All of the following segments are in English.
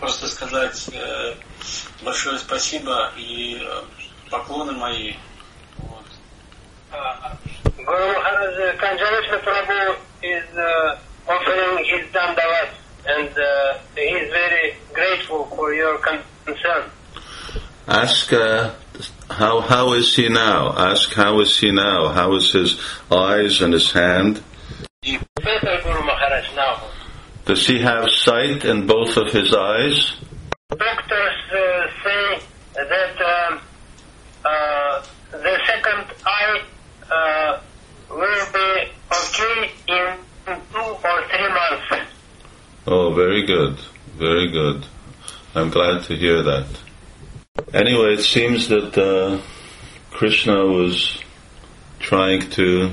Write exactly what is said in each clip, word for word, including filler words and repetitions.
просто сказать э, большое спасибо и э, поклоны мои. Вот. Guru Maharaj, Kanjaleshwar Prabhu is uh, offering his dandavat, and uh, he is very grateful for your concern. Ask uh, how how is he now? Ask how is he now? How is his eyes and his hand? Better, Guru Maharaj, now. Does he have sight in both of his eyes? Doctors uh, say that um, uh, the second eye uh, will be okay in two or three months. Oh, very good, very good. I'm glad to hear that. Anyway, it seems that uh, Krishna was trying to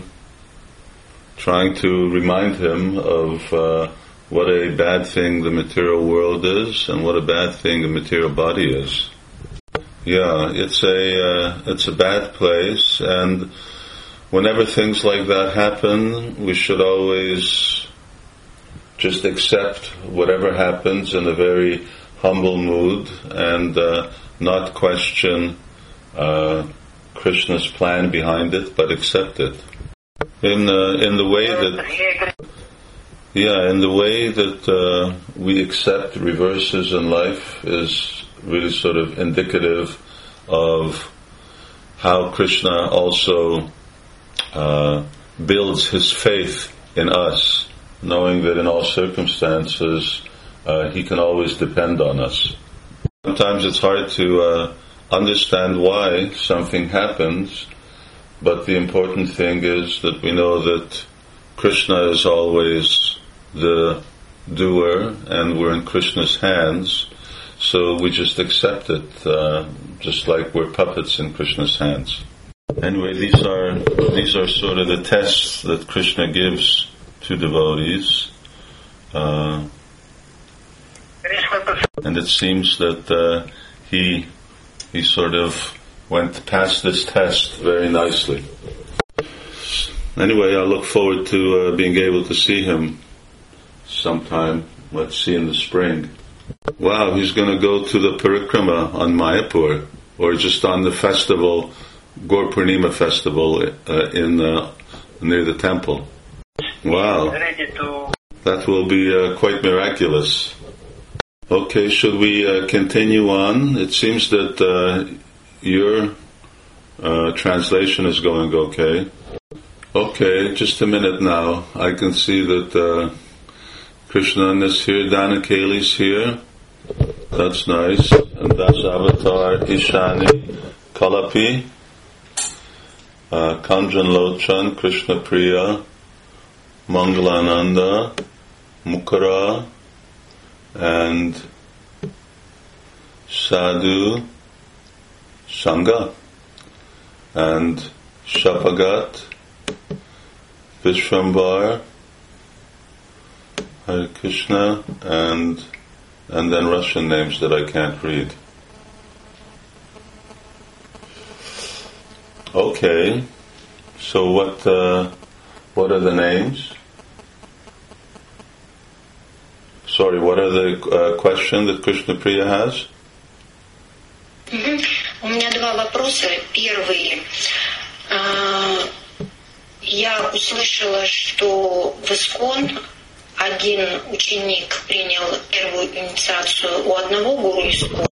trying to remind him of uh, what a bad thing the material world is and what a bad thing the material body is. Yeah, it's a uh, it's a bad place, and whenever things like that happen, we should always just accept whatever happens in a very humble mood and uh, not question uh, Krishna's plan behind it, but accept it. In uh, in the way that yeah, in the way that uh, we accept reverses in life is really sort of indicative of how Krishna also uh, builds his faith in us, knowing that in all circumstances uh, he can always depend on us. Sometimes it's hard to uh, understand why something happens, but the important thing is that we know that Krishna is always the doer and we're in Krishna's hands, so we just accept it, uh, just like we're puppets in Krishna's hands. Anyway, these are these are sort of the tests that Krishna gives to devotees, uh, and it seems that uh, he he sort of went past this test very nicely. Anyway, I look forward to uh, being able to see him sometime. Let's see in the spring. Wow, he's going to go to the parikrama on Mayapur, or just on the festival, Gaur Purnima festival uh, in uh, near the temple. Wow, that will be uh, quite miraculous. Okay, should we uh, continue on? It seems that uh, your uh, translation is going okay. Okay, just a minute now. I can see that uh, Krishna is here, Danakeli's here. That's nice. And that's Avatar Ishani, Kalapi, uh, Kanjan Lochan, Krishna Priya, Mangalananda, Mukara, and Sadhu Sangha, and Shapagat, Vishwambar, Hare Krishna, and and then Russian names that I can't read. Okay, so what uh, what are the names? Sorry, what are the uh, question that Krishna Priya has? Mm-hmm. У меня два вопроса. Первый. Я услышала, что в ИСККОН один ученик принял первую инициацию у одного гуру ИСККОН.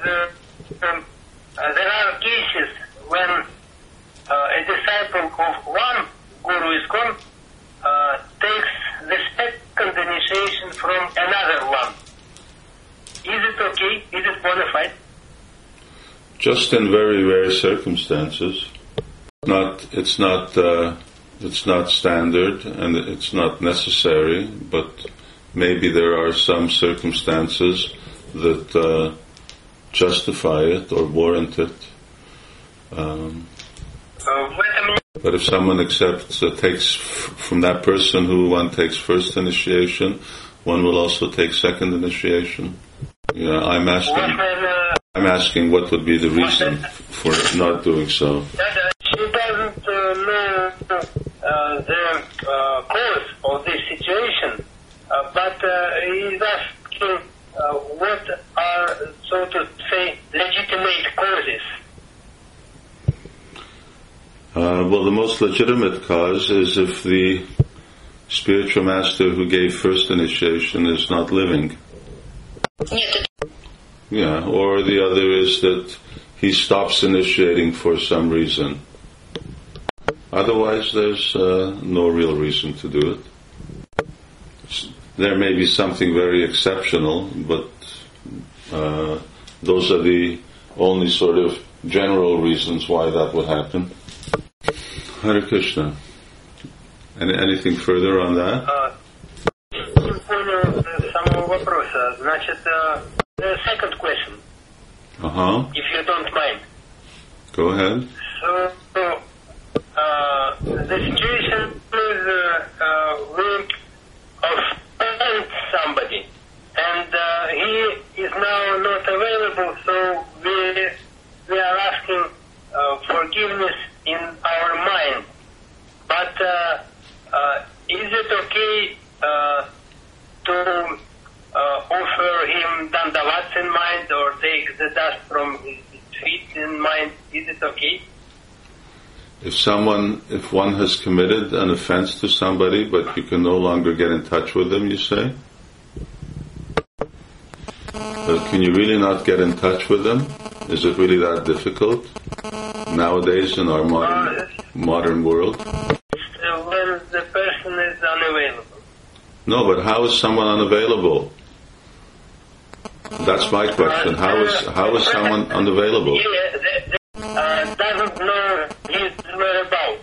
There are cases when uh, a disciple of one guru ISKCON uh, takes the second initiation from another one. Is it okay? Is it bona fide? Just in very rare circumstances. Not, it's not. Uh, It's not standard and it's not necessary, but maybe there are some circumstances that uh, justify it or warrant it. Um, but if someone accepts, uh, takes f- from that person who one takes first initiation, one will also take second initiation. Yeah, I'm asking. I'm asking what would be the reason for not doing so. She doesn't uh, know uh, the uh, cause of this situation, uh, but uh, he is asking uh, what so to say, legitimate causes? Uh, well, the most legitimate cause is if the spiritual master who gave first initiation is not living. Yeah, or the other is that he stops initiating for some reason. Otherwise, there's uh, no real reason to do it. There may be something very exceptional, but uh, those are the only sort of general reasons why that would happen. Hare Krishna. Any, anything further on that? Uh, не понял самого вопроса. Значит, uh, the second question, Uh-huh. if you don't mind. Go ahead. So, uh, the situation is uh, uh, we offend somebody, and uh, he is now not available, so we we are asking uh, forgiveness in our mind. But uh, uh, is it okay uh, to uh, offer him dandavats in mind or take the dust from his feet in mind? Is it okay? If someone, if one has committed an offense to somebody, but you can no longer get in touch with them, you say? But can you really not get in touch with them? Is it really that difficult nowadays in our modern Uh, modern world? uh, when the person is unavailable. No, but how is someone unavailable? That's my question. How is how is someone unavailable? Yeah, the, the, uh, doesn't know his whereabouts.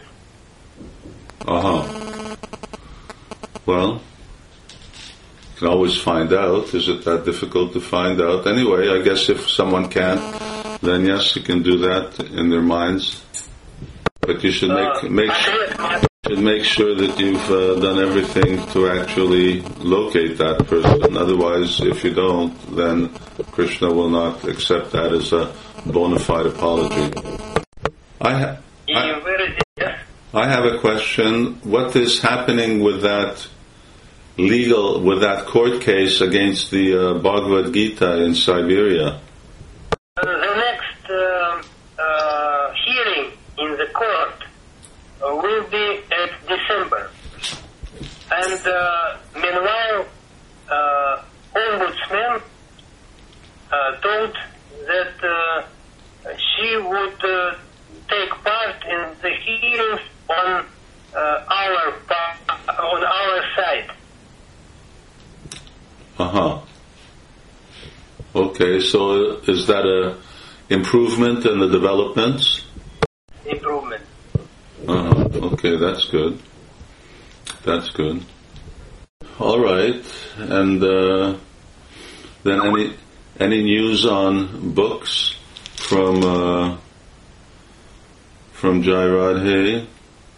Uh-huh. Well, you can always find out. Is it that difficult to find out? Anyway, I guess if someone can't, then yes, you can do that in their minds. But you should make Uh, make should make sure that you've uh, done everything to actually locate that person. Otherwise, if you don't, then Krishna will not accept that as a bona fide apology. I, ha- И I, выразить, I have a question. What is happening with that legal, with that court case against the uh, Bhagavad Gita in Siberia? uh, the next uh, uh, hearing in the court uh, will be at December. And uh, meanwhile, uh, Ombudsman uh, told that uh, she would uh, take part in the hearings on uh, our pa- on our side. Uh-huh. Okay, so is that a improvement in the developments? Improvement. Uh-huh. Okay, that's good. That's good. All right, and uh, then any any news on books from uh, from Jai Radhe?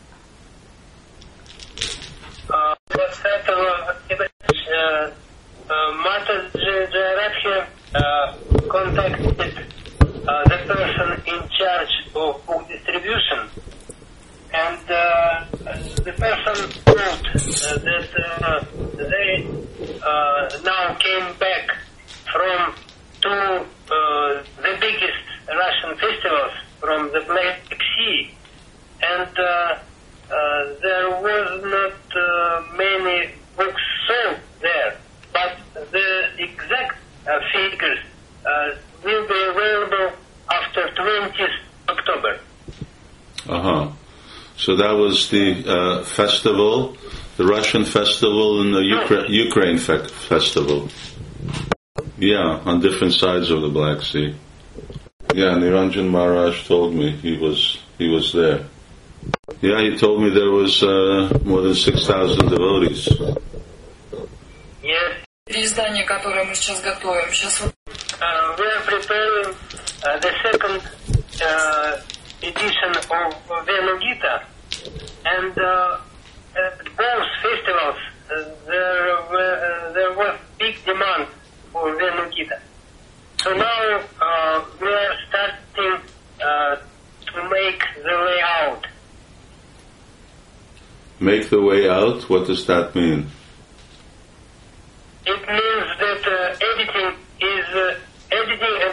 Uh, После этого uh, uh, Mata Jairadhe uh, contacted uh, the person in charge of book distribution, and uh, the person told uh, that uh, they uh, now came back from two uh, the biggest Russian festivals from the Black Sea, and uh, uh, there was not uh, many books sold there, but the exact uh, figures uh, will be available after twentieth October. Uh-huh. So that was the uh, festival, the Russian festival and the Ukra- Ukraine fe- festival. Yeah, on different sides of the Black Sea. Yeah, Niranjan Maharaj told me he was he was there. Yeah, he told me there was uh, more than six thousand devotees. Yes. Переиздание, которое мы сейчас готовим. Сейчас вот Uh, we are preparing uh, the second uh, edition of Venu Gita, and uh, at both festivals uh, there, were, uh, there was big demand for Venu Gita. So now uh, we are starting uh, to make the layout. Make the way out? What does that mean? It means that uh, editing is uh, editing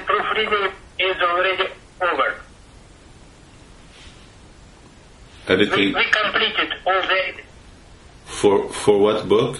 Editing. We, we completed all the... For for what book?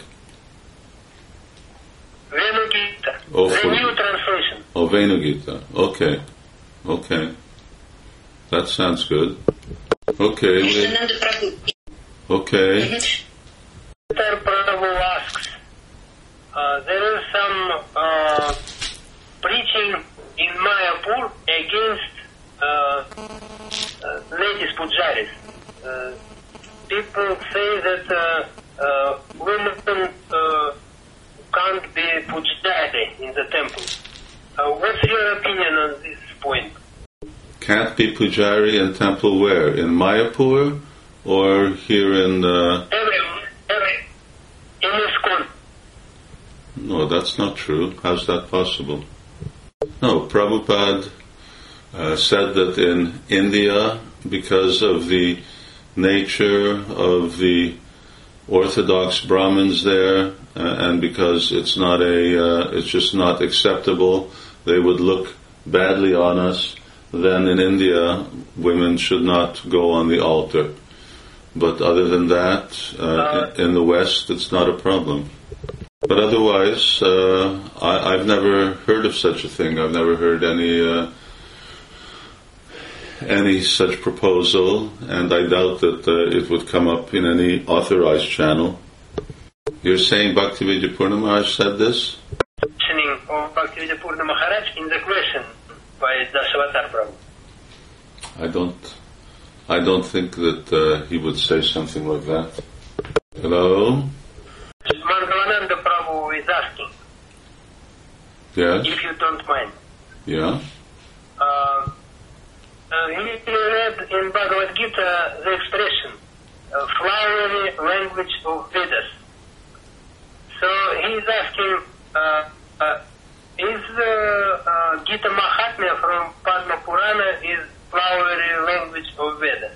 Venugita. Oh, the for, new translation. Oh, Venugita. Okay. Okay. That sounds good. Okay. We, okay. Mister Prabhu asks, uh, there is some uh, preaching in Mayapur against uh, uh, ladies pujaris. Uh, people say that uh, uh, women uh, can't be pujari in the temple. Uh, what's your opinion on this point? Can't be pujari in temple where? In Mayapur or here in... Uh... Every, every, in ISKCON. No, that's not true. How's that possible? No, Prabhupada uh, said that in India, because of the nature of the Orthodox Brahmins there, uh, and because it's not a, uh, it's just not acceptable, they would look badly on us, then in India, women should not go on the altar. But other than that, uh, uh, in the West, it's not a problem. But otherwise, uh, I, I've never heard of such a thing. I've never heard any uh, any such proposal, and I doubt that uh, it would come up in any authorized channel. You're saying Bhaktivedanta Purna Maharaj said this? Mentioning of Bhaktivedanta Purna Maharaj in the question by Dasavatar Prabhu. I don't. I don't think that uh, he would say something like that. Hello? Mangalananda Prabhu is asking. Yes? If you don't mind. Yeah? Uh, uh, he read in Bhagavad Gita the expression, uh, flowery language of Vedas. So he is asking, uh, uh, is the uh, Gita Mahatmya from Padma Purana is flowery language of Vedas?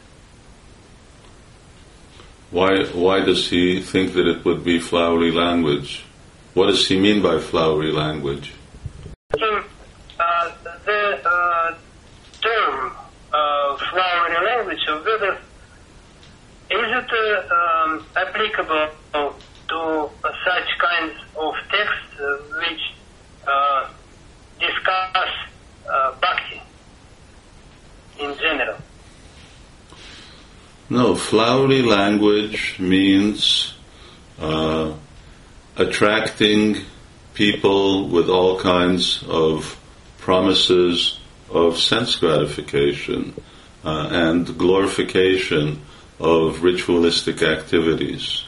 Why, why does he think that it would be flowery language? What does he mean by flowery language? Uh, the uh, term uh, flowery language of Vedas, is it uh, um, applicable to uh, such kinds of texts uh, which uh, discuss uh, bhakti in general? No, flowery language means uh, attracting people with all kinds of promises of sense gratification uh, and glorification of ritualistic activities.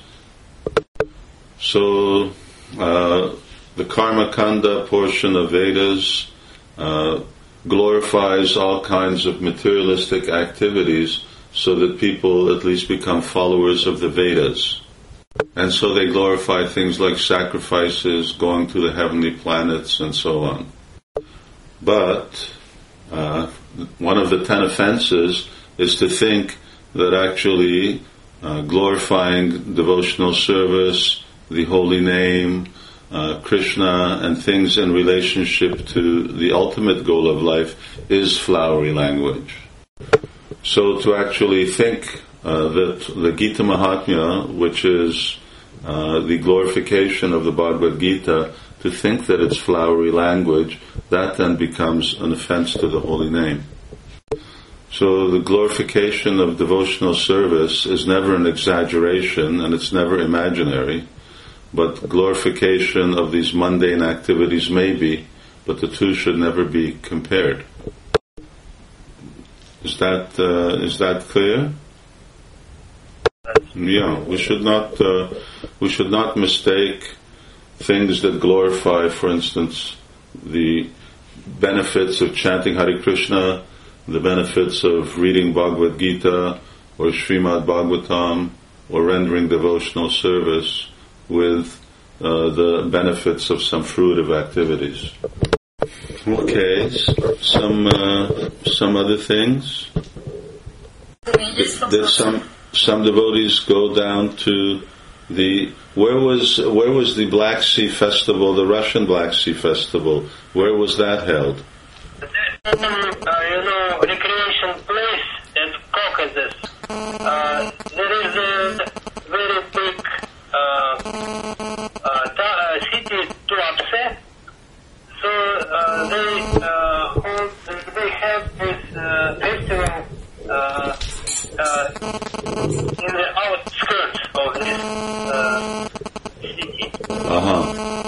So uh, the Karma Kanda portion of Vedas uh, glorifies all kinds of materialistic activities so that people at least become followers of the Vedas. And so they glorify things like sacrifices, going to the heavenly planets, and so on. But uh, one of the ten offenses is to think that actually uh, glorifying devotional service, the holy name, uh, Krishna, and things in relationship to the ultimate goal of life is flowery language. So to actually think uh, that the Gita Mahatmya, which is uh, the glorification of the Bhagavad Gita, to think that it's flowery language, that then becomes an offense to the holy name. So the glorification of devotional service is never an exaggeration, and it's never imaginary, but glorification of these mundane activities may be, but the two should never be compared. Is that uh, is that clear? Yeah, we should not uh, we should not mistake things that glorify, for instance, the benefits of chanting Hare Krishna, the benefits of reading Bhagavad Gita or Srimad Bhagavatam or rendering devotional service with uh, the benefits of some fruitive activities. Okay, some uh, some other things. Did some some devotees go down to the where was where was the Black Sea Festival, the Russian Black Sea Festival? Where was that held? Uh, you know, recreation place at Caucasus. uh, there is a very big uh, uh, ta- uh, city, Tuapse. So uh, they uh, hold, they have this uh, festival uh, uh, in the outskirts of this uh, city. Uh-huh.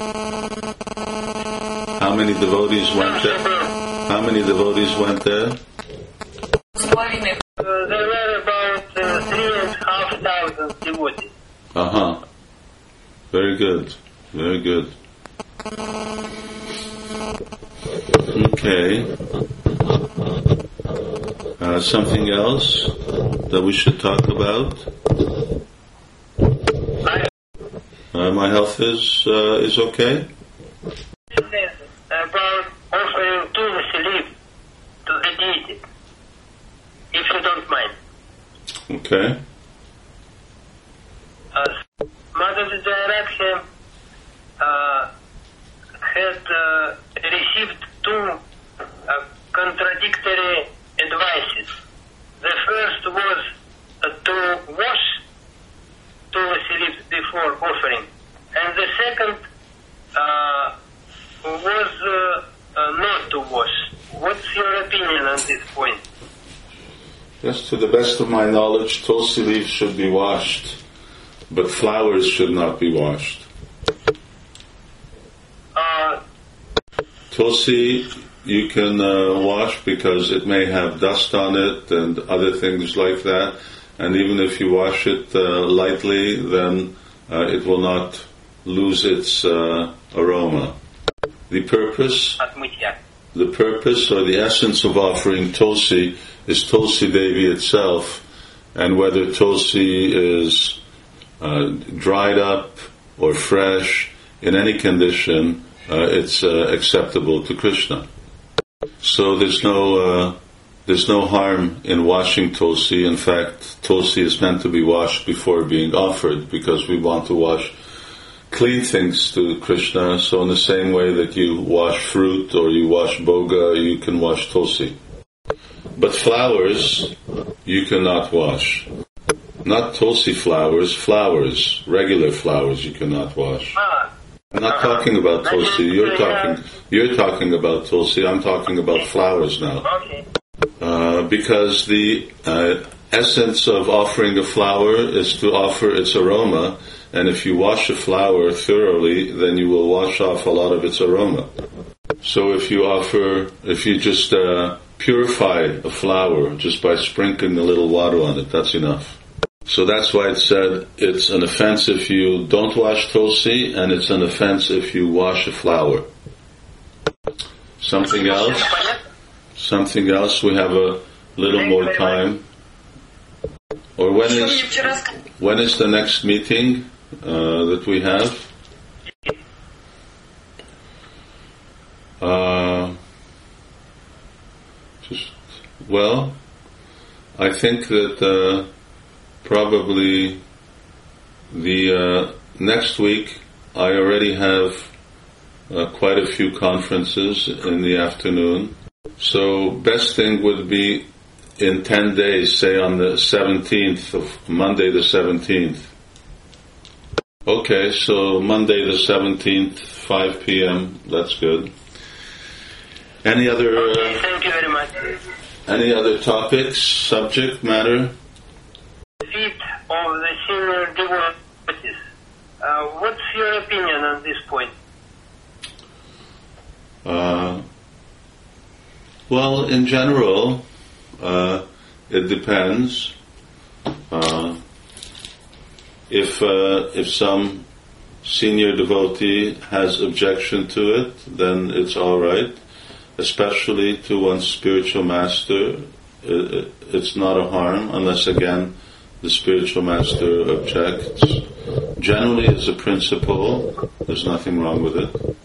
How many devotees went there? How many devotees went there? Uh, there were about uh, three and a half thousand devotees. Uh-huh. Very good. Very good. Okay. Uh, something else that we should talk about? Uh, my health is uh, is okay. About offering tulsi leaf to the deity, if you don't mind. Okay. Uh, Mother Jayarakhe uh, had uh, received two uh, contradictory advices. The first was uh, to wash tulsi leaves before offering, and the second uh, was uh, uh, not to wash. What's your opinion on this point? Yes, to the best of my knowledge, tulsi leaves should be washed, but flowers should not be washed. Uh, Tulsi you can uh, wash because it may have dust on it and other things like that, and even if you wash it uh, lightly, then uh, it will not lose its uh, aroma. The purpose, the purpose or the essence of offering Tulsi is Tulsi Devi itself, and whether Tulsi is uh, dried up or fresh, in any condition, uh, it's uh, acceptable to Krishna. So there's no uh, there's no harm in washing Tulsi. In fact, Tulsi is meant to be washed before being offered, because we want to wash clean things to Krishna. So in the same way that you wash fruit or you wash boga, you can wash Tulsi. But flowers, you cannot wash. Not Tulsi flowers, flowers, regular flowers you cannot wash. I'm not talking about Tulsi, you're talking, you're talking about Tulsi, I'm talking about flowers now. Uh, because the uh, essence of offering a flower is to offer its aroma, and if you wash a flower thoroughly, then you will wash off a lot of its aroma. So if you offer, if you just uh, purify a flower just by sprinkling a little water on it, that's enough. So that's why it said it's an offense if you don't wash Tulsi, and it's an offense if you wash a flower. Something else? Something else? We have a little more time. Or when is when is the next meeting uh, that we have? Uh, just well, I think that uh, probably the uh, next week I already have uh, quite a few conferences in the afternoon. So best thing would be in ten days, say on the seventeenth of Monday the seventeenth. Okay, so Monday the seventeenth, five p.m. That's good. Any other? Uh, okay, thank you very much. Any other topics, subject matter? Feet of the senior devotees. Uh, what's your opinion on this point? Uh, well, in general, uh, it depends. Uh, if uh, if some senior devotee has objection to it, then it's all right. Especially to one's spiritual master, it, it's not a harm unless again the spiritual master objects. Generally, as a principle, there's nothing wrong with it.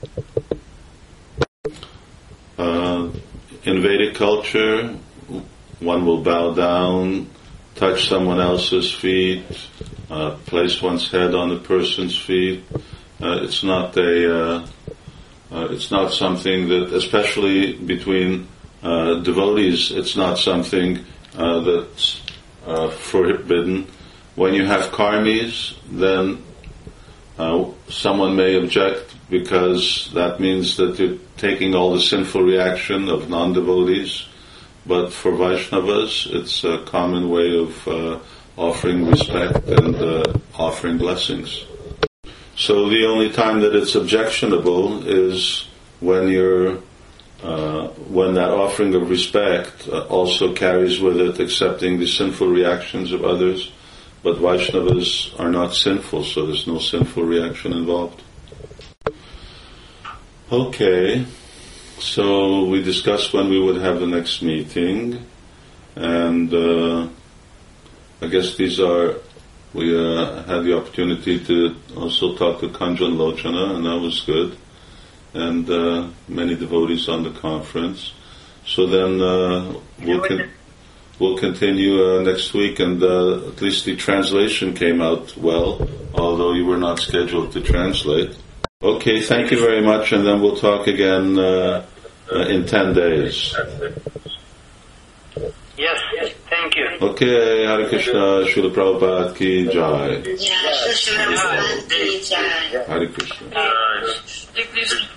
Uh, in Vedic culture, one will bow down, touch someone else's feet, uh, place one's head on the person's feet. Uh, it's not a, uh, uh, it's not something that, especially between uh, devotees, it's not something uh, that's uh, forbidden. When you have karmis, then uh, someone may object because that means that you're taking all the sinful reaction of non-devotees. But for Vaishnavas, it's a common way of uh, offering respect and uh, offering blessings. So the only time that it's objectionable is when you're, uh, when that offering of respect uh, also carries with it accepting the sinful reactions of others. But Vaishnavas are not sinful, so there's no sinful reaction involved. Okay. So we discussed when we would have the next meeting, and uh, I guess these are, we uh, had the opportunity to also talk to Kanjan Lochana, and that was good, and uh, many devotees on the conference. So then uh, we'll, con- we'll continue uh, next week, and uh, at least the translation came out well, although you were not scheduled to translate. Okay, thank you very much, and then we'll talk again uh, uh, in ten days. Yes, thank you. Okay, Hare Krishna, Srila Prabhupada ki jai. Yeah, Srila Prabhupada ki jai. Hare Krishna. Hare Krishna.